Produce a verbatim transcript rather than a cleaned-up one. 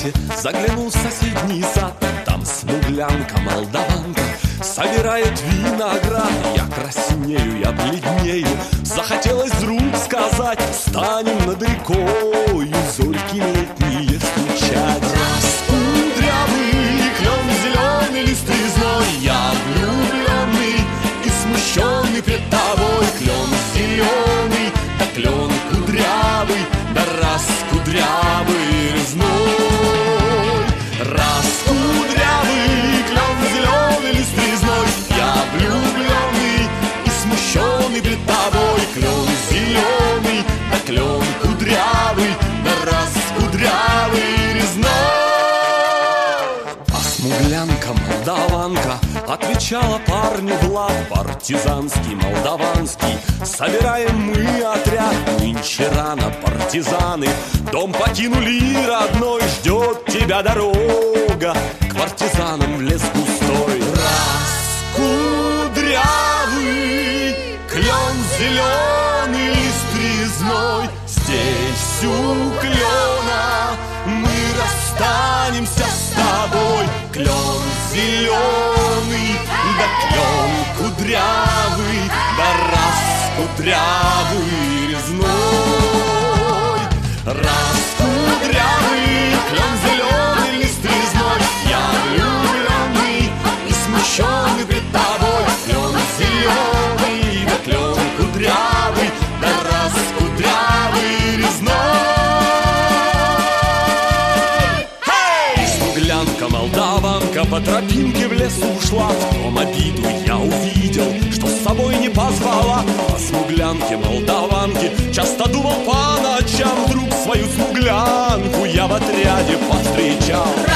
рассвете заглянул в соседний сад. Там смуглянка, молдаванка собирает виноград. Я краснею, я бледнею, захотелось вдруг сказать: станем над рекою зорьки летние встречать. Раскудрявый клен, зеленый лист резной, я влюбленный и смущенный пред тобой. Клен зеленый, да клен кудрявый, да раскудрявый резной. Раскудрявый клен, зеленый лист резной, я влюбленный и смущенный пред тобой. Клен зеленый, да клен кудрявый, да раскудрявый резной. А смуглянка, молдаванка отвечала парню в лад: партизанский, молдаванский, собираем мы отряд. Нынче рано, партизаны, дом покинули родной. Ждет тебя дорога к партизанам в лес густой. Раскудрявый клен, зеленый лист резной, здесь у клена мы расстанемся с тобой. Клен зеленый, да клен кудрявый, да раскудрявый резной. Раскудрявый клен, зеленый лист резной, я влюбленный и смущенный пред тобой. Клен зеленый, да клен кудрявый, да раскудрявый резной. Hey! И смуглянка, молдаванка по тропинке в лес ушла. В том обиду я увидел, что с собой не позвала. О смуглянке, молдаванке часто думал по ночам. Вдруг свою смуглянку я в отряде повстречал.